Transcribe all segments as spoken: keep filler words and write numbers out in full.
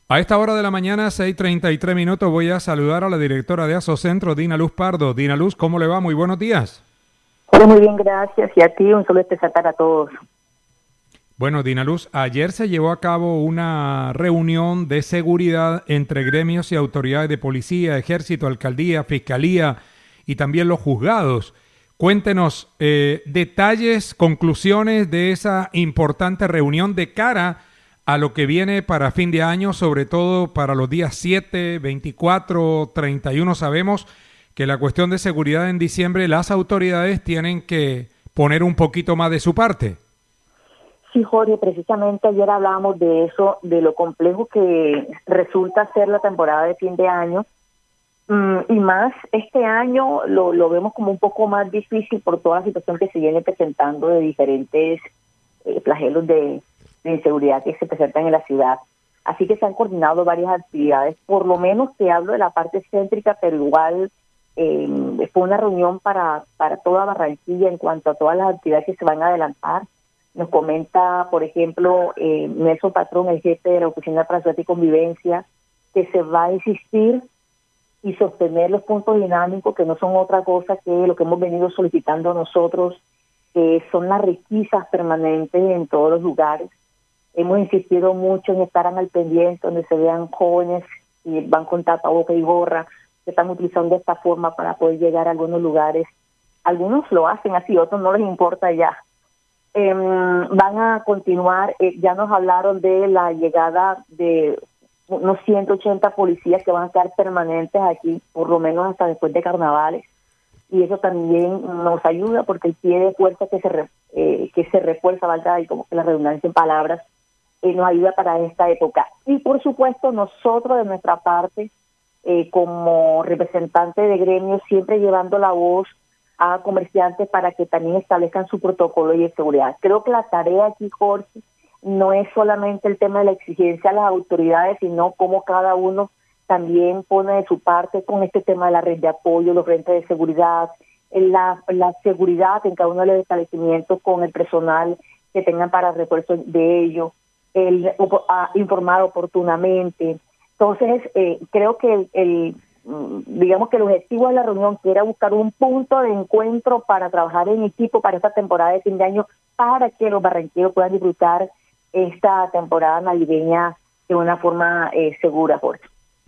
A esta hora de la mañana, seis y treinta y tres minutos, voy a saludar a la directora de Asocentro, Dina Luz Pardo. Dina Luz, ¿cómo le va? Muy buenos días. Hola, muy bien, gracias. Y a ti un saludo especial para todos. Bueno, Dina Luz, ayer se llevó a cabo una reunión de seguridad entre gremios y autoridades de policía, ejército, alcaldía, fiscalía y también los juzgados. Cuéntenos eh, detalles, conclusiones de esa importante reunión de cara a lo que viene para fin de año, sobre todo para los días siete, veinticuatro, treinta y uno. Sabemos que la cuestión de seguridad en diciembre, las autoridades tienen que poner un poquito más de su parte. Sí, Jorge, precisamente ayer hablábamos de eso, de lo complejo que resulta ser la temporada de fin de año. Mm, y más este año lo, lo vemos como un poco más difícil por toda la situación que se viene presentando de diferentes eh, flagelos de, de inseguridad que se presentan en la ciudad. Así que se han coordinado varias actividades, por lo menos te hablo de la parte céntrica, pero igual eh, fue una reunión para, para toda Barranquilla en cuanto a todas las actividades que se van a adelantar. Nos comenta, por ejemplo, eh, Nelson Patrón, el jefe de la Oficina para Seguridad y Convivencia, que se va a insistir y sostener los puntos dinámicos, que no son otra cosa que lo que hemos venido solicitando nosotros, que son las requisas permanentes en todos los lugares. Hemos insistido mucho en estar al pendiente, donde se vean jóvenes y van con tapabocas y gorra, que están utilizando esta forma para poder llegar a algunos lugares. Algunos lo hacen así, otros no les importa ya. Eh, van a continuar, eh, ya nos hablaron de la llegada de unos ciento ochenta policías que van a estar permanentes aquí, por lo menos hasta después de carnavales, y eso también nos ayuda porque el pie de fuerza que se re, eh, que se refuerza, valga y como que la redundancia en palabras, eh, nos ayuda para esta época. Y por supuesto nosotros de nuestra parte, eh, como representantes de gremios, siempre llevando la voz a comerciantes para que también establezcan su protocolo de seguridad. Creo que la tarea aquí, Jorge, no es solamente el tema de la exigencia a las autoridades, sino cómo cada uno también pone de su parte con este tema de la red de apoyo, los frentes de seguridad, la, la seguridad en cada uno de los establecimientos con el personal que tengan para refuerzo de ello, el a, informar oportunamente. Entonces, eh, creo que el, el digamos que el objetivo de la reunión, que era buscar un punto de encuentro para trabajar en equipo para esta temporada de fin de año, para que los barranquilleros puedan disfrutar esta temporada navideña de una forma eh, segura, Jorge.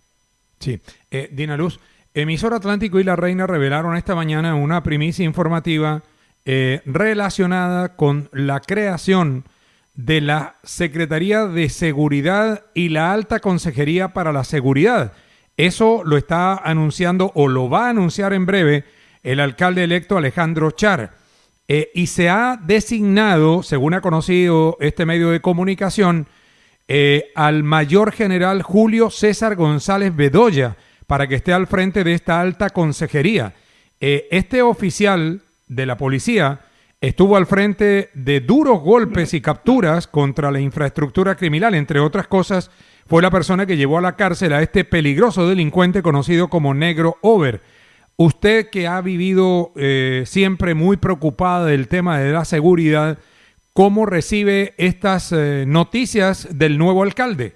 Sí, eh, Dina Luz, Emisor Atlántico y La Reina revelaron esta mañana una primicia informativa eh, relacionada con la creación de la Secretaría de Seguridad y la Alta Consejería para la Seguridad. Eso lo está anunciando o lo va a anunciar en breve el alcalde electo Alejandro Char. Eh, y se ha designado, según ha conocido este medio de comunicación, eh, al mayor general Julio César González Bedoya para que esté al frente de esta alta consejería. Eh, este oficial de la policía estuvo al frente de duros golpes y capturas contra la infraestructura criminal, entre otras cosas. Fue la persona que llevó a la cárcel a este peligroso delincuente conocido como Negro Over. Usted que ha vivido eh, siempre muy preocupada del tema de la seguridad, ¿cómo recibe estas eh, noticias del nuevo alcalde?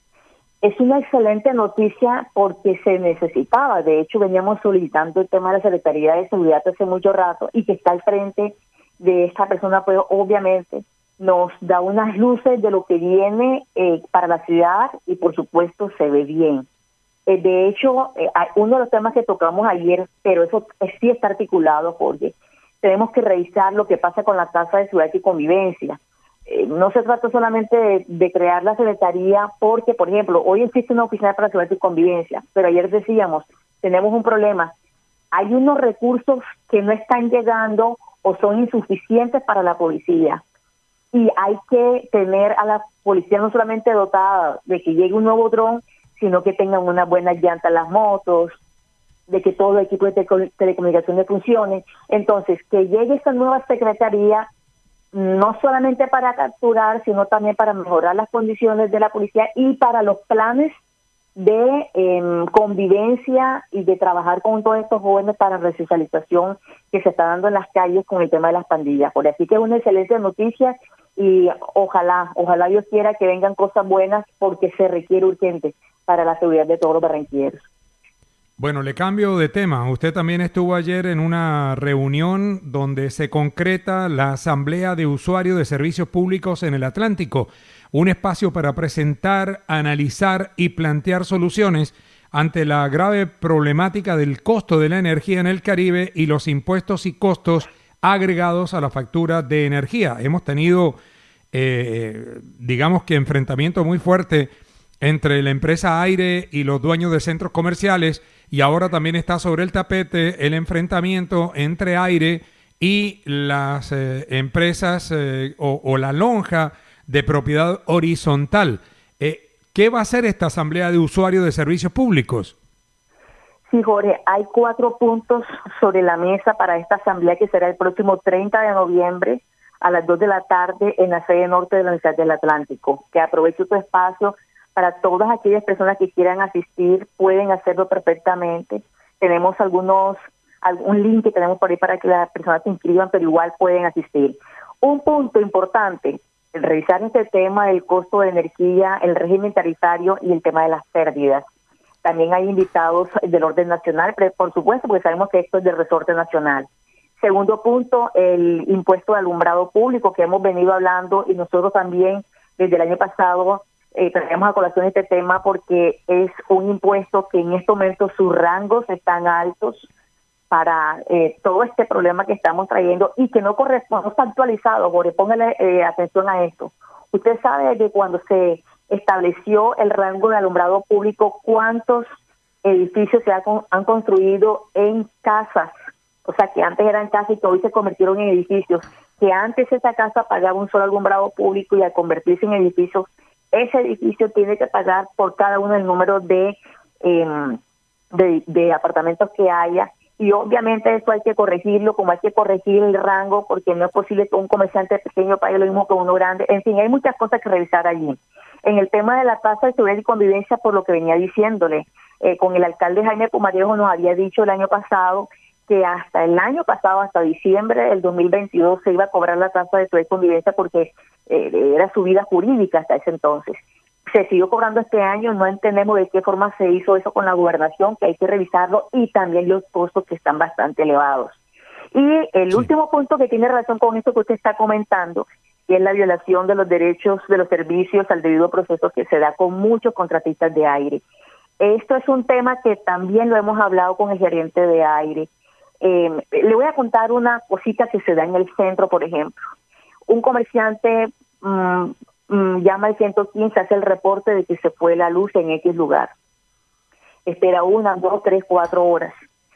Es una excelente noticia porque se necesitaba. De hecho, veníamos solicitando el tema de la Secretaría de Seguridad hace mucho rato, y que está al frente de esta persona, pues obviamente nos da unas luces de lo que viene eh, para la ciudad, y por supuesto se ve bien. Eh, de hecho, eh, uno de los temas que tocamos ayer, pero eso eh, sí está articulado, porque tenemos que revisar lo que pasa con la tasa de seguridad y convivencia. Eh, no se trata solamente de, de crear la secretaría, porque, por ejemplo, hoy existe una oficina para seguridad y convivencia, pero ayer decíamos, tenemos un problema. Hay unos recursos que no están llegando o son insuficientes para la policía. Y hay que tener a la policía no solamente dotada de que llegue un nuevo dron, sino que tengan unas buenas llantas las motos, de que todo el equipo de tele- telecomunicaciones funcione. Entonces, que llegue esta nueva secretaría, no solamente para capturar, sino también para mejorar las condiciones de la policía y para los planes de eh, convivencia y de trabajar con todos estos jóvenes para resocialización que se está dando en las calles con el tema de las pandillas. Por así que es una excelente noticia, y ojalá, ojalá Dios quiera que vengan cosas buenas porque se requiere urgente para la seguridad de todos los barranquilleros. Bueno, le cambio de tema. Usted también estuvo ayer en una reunión donde se concreta la Asamblea de Usuarios de Servicios Públicos en el Atlántico, un espacio para presentar, analizar y plantear soluciones ante la grave problemática del costo de la energía en el Caribe y los impuestos y costos agregados a la factura de energía. Hemos tenido, eh, digamos que enfrentamiento muy fuerte entre la empresa Aire y los dueños de centros comerciales, y ahora también está sobre el tapete el enfrentamiento entre Aire y las eh, empresas eh, o, o la lonja de propiedad horizontal. Eh, ¿Qué va a hacer esta Asamblea de Usuarios de Servicios Públicos? Sí, Jorge, hay cuatro puntos sobre la mesa para esta asamblea que será el próximo treinta de noviembre a las dos de la tarde en la sede norte de la Universidad del Atlántico. Que aproveche tu espacio para todas aquellas personas que quieran asistir, pueden hacerlo perfectamente. Tenemos algunos, algún link que tenemos por ahí para que las personas se inscriban, pero igual pueden asistir. Un punto importante, el revisar este tema del costo de energía, el régimen tarifario y el tema de las pérdidas. También hay invitados del orden nacional, pero por supuesto, porque sabemos que esto es del resorte nacional. Segundo punto, el impuesto de alumbrado público que hemos venido hablando, y nosotros también desde el año pasado eh, traemos a colación este tema porque es un impuesto que en estos momentos sus rangos están altos para eh, todo este problema que estamos trayendo y que no corresponde, no está actualizado. Jorge, póngale eh, atención a esto. Usted sabe de cuando se estableció el rango de alumbrado público, cuántos edificios se ha, han construido en casas, o sea, que antes eran casas y que hoy se convirtieron en edificios, que antes esa casa pagaba un solo alumbrado público y al convertirse en edificios, ese edificio tiene que pagar por cada uno el número de, eh, de, de apartamentos que haya, y obviamente eso hay que corregirlo, como hay que corregir el rango, porque no es posible que un comerciante pequeño pague lo mismo que uno grande. En fin, hay muchas cosas que revisar allí. En el tema de la tasa de seguridad y convivencia, por lo que venía diciéndole, eh, con el alcalde Jaime Pumarejo nos había dicho el año pasado que hasta el año pasado, hasta diciembre del dos mil veintidós, se iba a cobrar la tasa de seguridad y convivencia porque eh, era su vida jurídica hasta ese entonces. Se siguió cobrando este año, no entendemos de qué forma se hizo eso con la gobernación, que hay que revisarlo, y también los costos que están bastante elevados. Y el sí. último punto que tiene relación con esto que usted está comentando, que es la violación de los derechos de los servicios al debido proceso que se da con muchos contratistas de aire. Esto es un tema que también lo hemos hablado con el gerente de aire. Eh, le voy a contar una cosita que se da en el centro, por ejemplo. Un comerciante mmm, mmm, llama al ciento quince, hace el reporte de que se fue la luz en X lugar. Espera una, dos, tres, cuatro horas.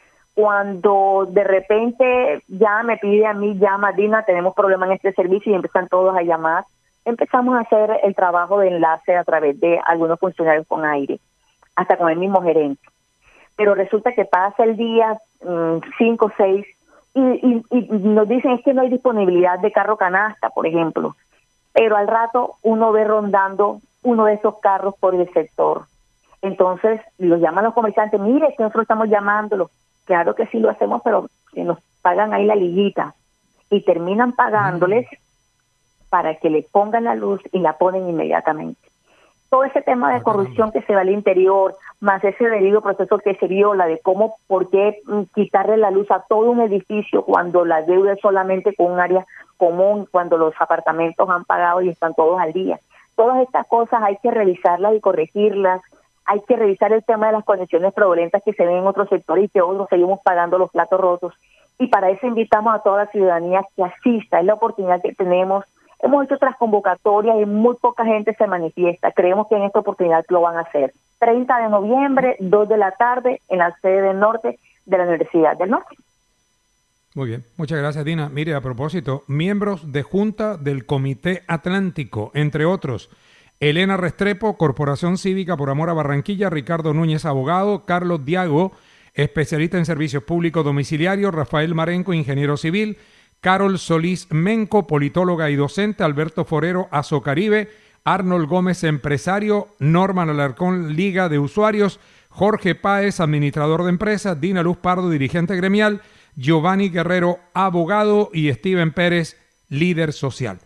Cuando de repente ya me pide a mí, llama Dina, tenemos problema en este servicio, y empiezan todos a llamar, empezamos a hacer el trabajo de enlace a través de algunos funcionarios con aire, hasta con el mismo gerente. Pero resulta que pasa el día cinco, seis, y, y, y nos dicen es que no hay disponibilidad de carro canasta, por ejemplo. Pero al rato uno ve rondando uno de esos carros por el sector. Entonces los llaman los comerciantes, mire, que nosotros estamos llamándolo. Claro que sí lo hacemos, pero que nos pagan ahí la liguita. Y terminan pagándoles mm. para que le pongan la luz y la ponen inmediatamente. Todo ese tema de corrupción que se va al interior, más ese debido proceso que se viola de cómo, por qué quitarle la luz a todo un edificio cuando la deuda es solamente con un área común, cuando los apartamentos han pagado y están todos al día. Todas estas cosas hay que revisarlas y corregirlas. Hay que revisar el tema de las conexiones fraudulentas que se ven en otros sectores y que otros seguimos pagando los platos rotos. Y para eso invitamos a toda la ciudadanía que asista. Es la oportunidad que tenemos. Hemos hecho otras convocatorias y muy poca gente se manifiesta. Creemos que en esta oportunidad lo van a hacer. treinta de noviembre, dos de la tarde, en la sede del norte de la Universidad del Norte. Muy bien, muchas gracias, Dina. Mire, a propósito, miembros de Junta del Comité Atlántico, entre otros, Elena Restrepo, Corporación Cívica por Amor a Barranquilla, Ricardo Núñez, abogado, Carlos Diago, especialista en servicios públicos domiciliarios, Rafael Marenco, ingeniero civil, Carol Solís Menco, politóloga y docente, Alberto Forero, Azocaribe, Arnold Gómez, empresario, Norman Alarcón, Liga de Usuarios, Jorge Páez, administrador de empresas, Dina Luz Pardo, dirigente gremial, Giovanni Guerrero, abogado, y Steven Pérez, líder social.